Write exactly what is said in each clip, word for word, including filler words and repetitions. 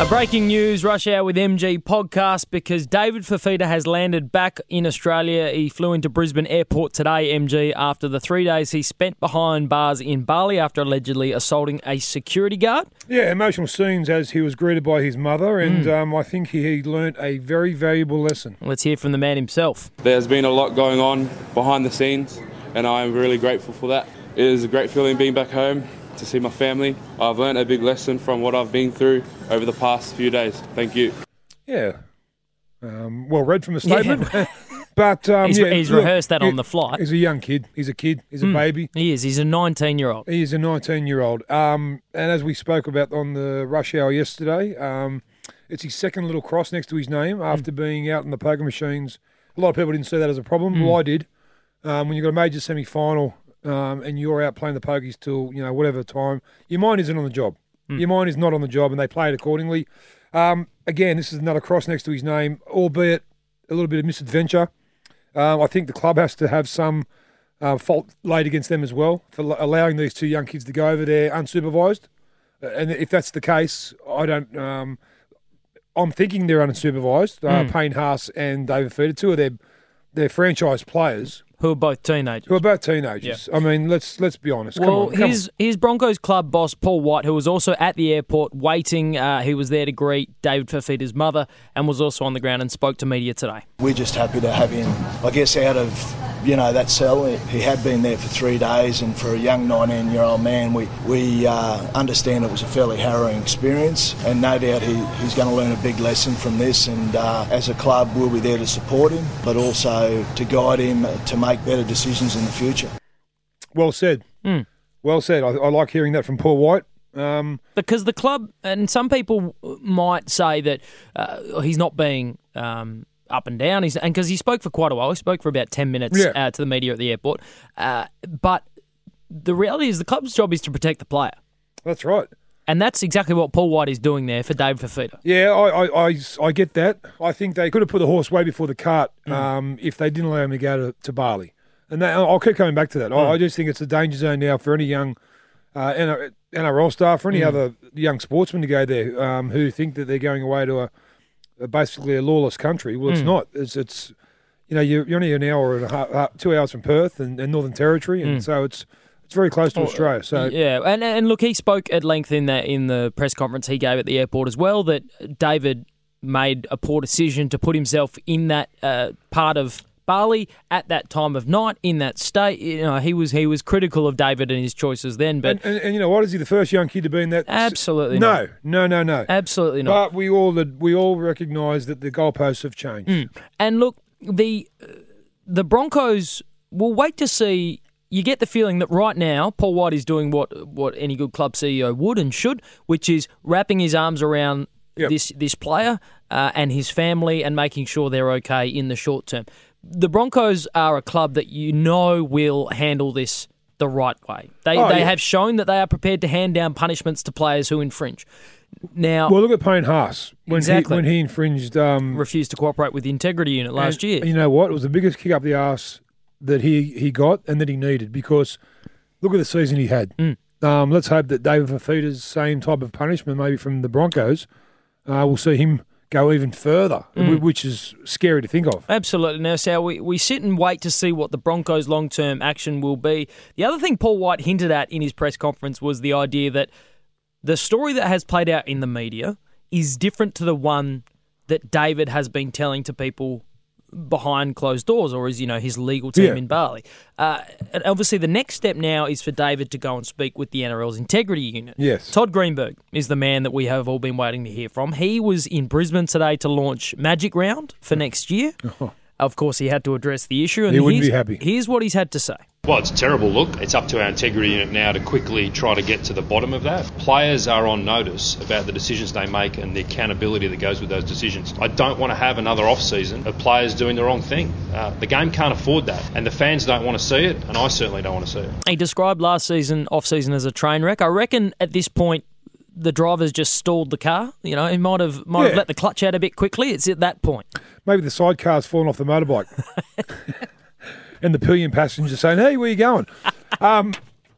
Breaking news, Rush Hour with M G podcast, because David Fifita has landed back in Australia. He flew into Brisbane Airport today, M G, after the three days he spent behind bars in Bali after allegedly assaulting a security guard. Yeah, emotional scenes as he was greeted by his mother, and mm. um, I think he, he learnt a very valuable lesson. Let's hear from the man himself. There's been a lot going on behind the scenes, and I'm really grateful for that. It is a great feeling being back home to see my family. I've learned a big lesson from what I've been through over the past few days. Thank you. Yeah. Um, well read from the statement. Yeah. but um, He's, yeah, he's look, rehearsed that he, on the flight. He's a young kid. He's a kid. He's a mm. baby. He is. He's a nineteen-year-old. He is a nineteen-year-old. Um, and as we spoke about on the Rush Hour yesterday, um, it's his second little cross next to his name after mm. being out in the poker machines. A lot of people didn't see that as a problem. Mm. Well, I did. Um, when you've got a major semi-final Um, and you're out playing the pokies till, you know, whatever time, your mind isn't on the job. Mm. Your mind is not on the job, and they play it accordingly. Um, again, this is another cross next to his name, albeit a little bit of misadventure. Um, I think the club has to have some uh, fault laid against them as well for l- allowing these two young kids to go over there unsupervised. Uh, and if that's the case, I don't... Um, I'm thinking they're unsupervised. Uh, mm. Payne Haas and David Fifita, two of their, their franchise players... Who are both teenagers. Who are both teenagers. Yep. I mean, let's let's be honest. Come well, on, come his, on. his Broncos club boss, Paul White, who was also at the airport waiting, uh, he was there to greet David Fifita's mother and was also on the ground and spoke to media today. We're just happy to have him, I guess, out of, you know, that cell. He had been there for three days, and for a young nineteen-year-old man, we, we uh, understand it was a fairly harrowing experience, and no doubt he, he's going to learn a big lesson from this, and uh, as a club, we'll be there to support him, but also to guide him to make better decisions in the future. Well said. Mm. Well said. I, I like hearing that from Paul White. Um, because the club, and some people might say that uh, he's not being um, up and down, he's, and because he spoke for quite a while, he spoke for about ten minutes yeah. uh, to the media at the airport. Uh, but the reality is the club's job is to protect the player. That's right. And that's exactly what Paul White is doing there for David Fifita. Yeah, I, I, I, I get that. I think they could have put the horse way before the cart mm. um, if they didn't allow him to go to, to Bali. And that, I'll keep coming back to that. Mm. I, I just think it's a danger zone now for any young uh, N R L staff, for any mm. other young sportsmen to go there um, who think that they're going away to a, a basically a lawless country. Well, it's mm. not. It's, it's you know, you're, you're only an hour and a half, two hours from Perth and, and Northern Territory, and mm. so it's it's very close to Australia. So yeah, and and look, he spoke at length in that in the press conference he gave at the airport as well that David made a poor decision to put himself in that uh, part of Bali at that time of night in that state. You know, he was he was critical of David and his choices then. But and, and, and you know what? Is he the first young kid to be in that? Absolutely no, not. No, no, no, no. Absolutely not. But we all we all recognise that the goalposts have changed. Mm. And look, the the Broncos will wait to see. You get the feeling that right now Paul White is doing what what any good club C E O would and should, which is wrapping his arms around yep. this this player uh, and his family and making sure they're okay in the short term. The Broncos are a club that you know will handle this the right way. They oh, they yeah. have shown that they are prepared to hand down punishments to players who infringe. Now, well, look at Payne Haas when exactly. he when he infringed, um, refused to cooperate with the integrity unit last and, year. You know what? It was the biggest kick up the arse that he, he got and that he needed, because look at the season he had. Mm. Um, let's hope that David Fifita's same type of punishment, maybe from the Broncos, uh, will see him go even further, mm. which is scary to think of. Absolutely. Now, Sal, we, we sit and wait to see what the Broncos' long-term action will be. The other thing Paul White hinted at in his press conference was the idea that the story that has played out in the media is different to the one that David has been telling to people behind closed doors, or as you know, his legal team yeah. in Bali. Uh, and obviously, the next step now is for David to go and speak with the N R L's integrity unit. Yes, Todd Greenberg is the man that we have all been waiting to hear from. He was in Brisbane today to launch Magic Round for next year. Oh. Of course, he had to address the issue, and he wouldn't be happy. Here's what he's had to say. Well, it's a terrible look. It's up to our integrity unit now to quickly try to get to the bottom of that. Players are on notice about the decisions they make and the accountability that goes with those decisions. I don't want to have another off-season of players doing the wrong thing. Uh, the game can't afford that, and the fans don't want to see it, and I certainly don't want to see it. He described last season, off-season, as a train wreck. I reckon at this point, the driver's just stalled the car. You know, he might have might yeah. have let the clutch out a bit quickly. It's at that point. Maybe the sidecar's fallen off the motorbike. And the pillion passenger saying, hey, where you going? um,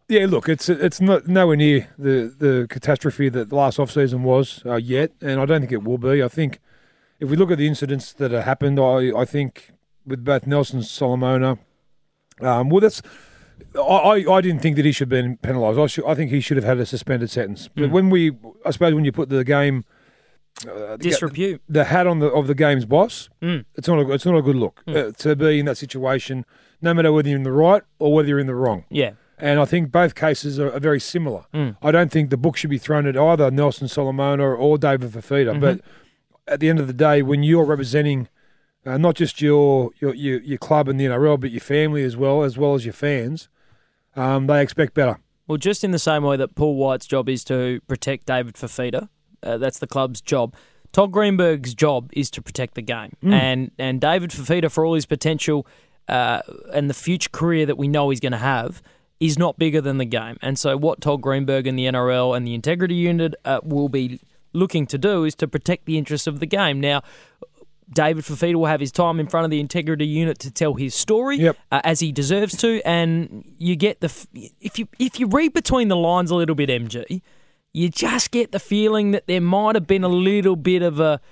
Yeah, look, it's it's not nowhere near the, the catastrophe that the last off-season was uh, yet, and I don't think it will be. I think if we look at the incidents that have happened, I, I think with both Nelson Solomona, um, well, that's I, I didn't think that he should have been penalised. I, should, I think he should have had a suspended sentence. But Mm. when we, I suppose, when you put the game uh, the, Disrepute. the hat on the of the game's boss, Mm. it's not a, it's not a good look uh, to be in that situation, no matter whether you're in the right or whether you're in the wrong. Yeah. And I think both cases are, are very similar. Mm. I don't think the book should be thrown at either Nelson Solomona or David Fafita. Mm-hmm. But at the end of the day, when you're representing uh, not just your, your your your club in the N R L, but your family as well, as well as your fans, um, they expect better. Well, just in the same way that Paul White's job is to protect David Fafita, uh, that's the club's job. Todd Greenberg's job is to protect the game. Mm. And and David Fafita, for all his potential uh, and the future career that we know he's going to have, is not bigger than the game. And so what Todd Greenberg and the N R L and the Integrity Unit uh, will be looking to do is to protect the interests of the game. Now, David Fafita will have his time in front of the Integrity Unit to tell his story, Yep. uh, as he deserves to, and you get the f- if you if you read between the lines a little bit, M G, you just get the feeling that there might have been a little bit of a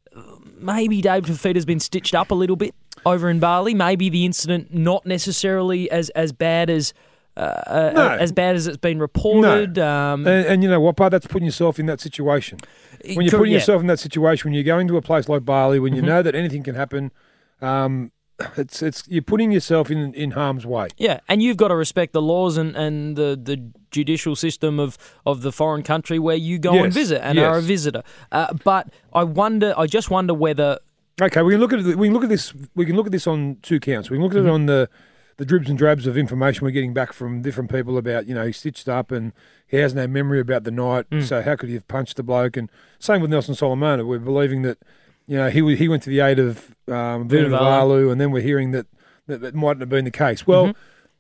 maybe David Fafita's been stitched up a little bit over in Bali. Maybe the incident not necessarily as as bad as. Uh, No. uh, as bad as it's been reported. Um, And, and you know what, Bud? That's putting yourself in that situation. When you're cor- putting yeah. yourself in that situation, when you're going to a place like Bali, when you Mhm. know that anything can happen, um, it's it's you're putting yourself in, in harm's way. Yeah, and you've got to respect the laws and, and the, the judicial system of, of the foreign country where you go and Yes, visit and yes. are a visitor. Uh, but I wonder, I just wonder whether Okay, we can look at it, we can look at this. We can look at this on two counts. We can look at it on the the dribs and drabs of information we're getting back from different people about, you know, he's stitched up and he has no memory about the night. So how could he have punched the bloke? And same with Nelson Solomona. We're believing that, you know, he wa- he went to the aid of um, Vunivalu. Vunivalu, and then we're hearing that that, that mightn't have been the case. Well,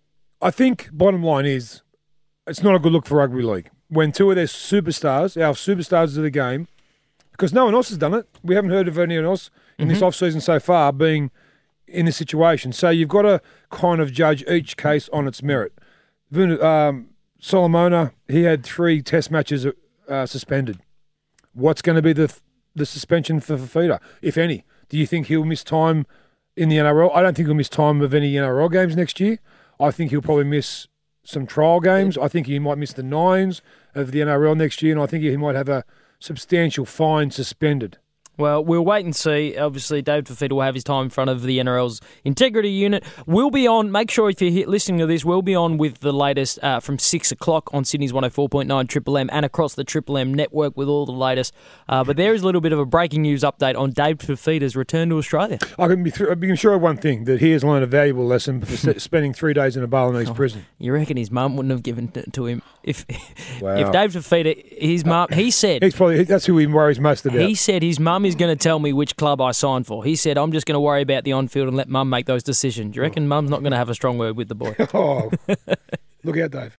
I think bottom line is it's not a good look for rugby league when two of their superstars, our superstars of the game, because no one else has done it. We haven't heard of anyone else in this off-season so far being in this situation. So you've got to kind of judge each case on its merit. Vun- Um, Solomona, he had three test matches uh, suspended. What's going to be the the suspension for Fafita, if any? Do you think he'll miss time in the N R L? I don't think he'll miss time of any N R L games next year. I think he'll probably miss some trial games. I think he might miss the nines of the N R L next year, and I think he might have a substantial fine suspended. Well, we'll wait and see. Obviously, David Fafita will have his time in front of the N R L's Integrity Unit. We'll be on, make sure if you're here listening to this, we'll be on with the latest uh, from six o'clock on Sydney's one oh four point nine Triple M and across the Triple M network with all the latest. Uh, but there is a little bit of a breaking news update on David Fafita's return to Australia. I can be, th- be sure of one thing, that he has learned a valuable lesson for s- spending three days in a Balinese prison. You reckon his mum wouldn't have given it to him? If Wow. if David Fafita, his mum, he said, He's probably that's who he worries most about. He said his mum is going to tell me which club I signed for. He said, I'm just going to worry about the on-field and let mum make those decisions. Do you reckon mum's not going to have a strong word with the boy? Oh, look out, Dave.